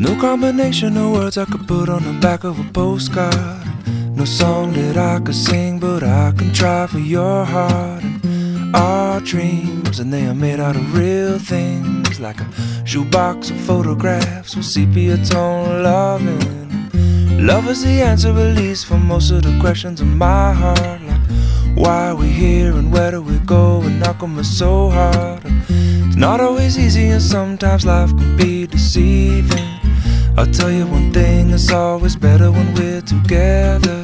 no combination of words I could put on the back of a postcard. No song that I could sing, but I can try for your heart. And our dreams, and they are made out of real things, like a shoebox of photographs with sepia tone loving. Love is the answer, at least, for most of the questions in my heart, like why are we here and where do we go, and how come it's so hard. It's not always easy, and sometimes life can be deceiving. I'll tell you one thing, it's always better when we're together.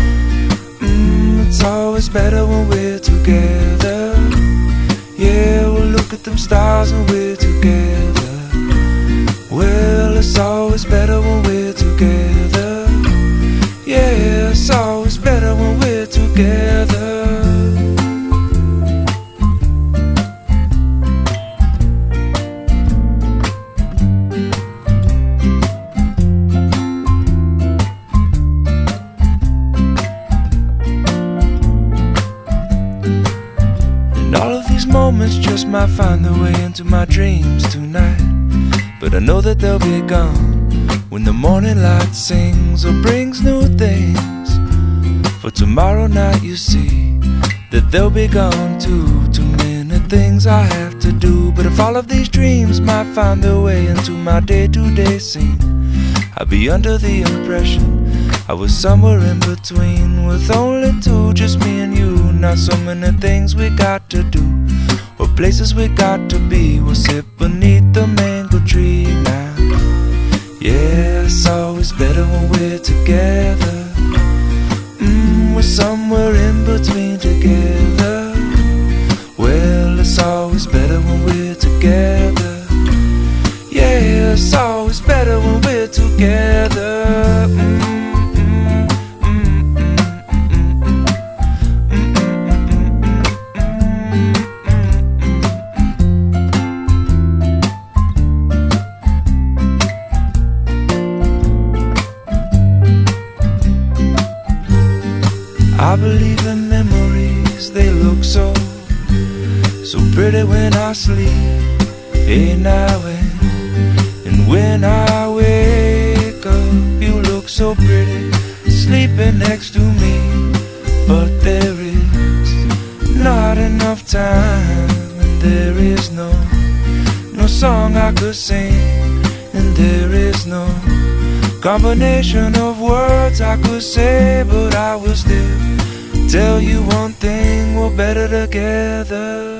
It's always better when we're together. Yeah, we'll look at them stars when we're together. Well, it's always better when we're together. Yeah, it's always better when we're together. Moments just might find their way into my dreams tonight, but I know that they'll be gone when the morning light sings or brings new things. For tomorrow night you see that they'll be gone too. Too many things I have to do, but if all of these dreams might find their way into my day-to-day scene, I'd be under the impression I was somewhere in between, with only two, just me and you. Not so many things we got to do, or places we got to be. We'll sit beneath the mango tree now. Yeah, it's always better when we're together. We're somewhere in between together. Well, it's always better when we're together. Yeah, it's always better when we're together. I believe in memories, they look so pretty when I sleep. Hey now and when I wake up, you look so pretty sleeping next to me. But there is not enough time, and there is no song I could sing, and there is no combination of words I could say, but I will still tell you one thing, we're better together.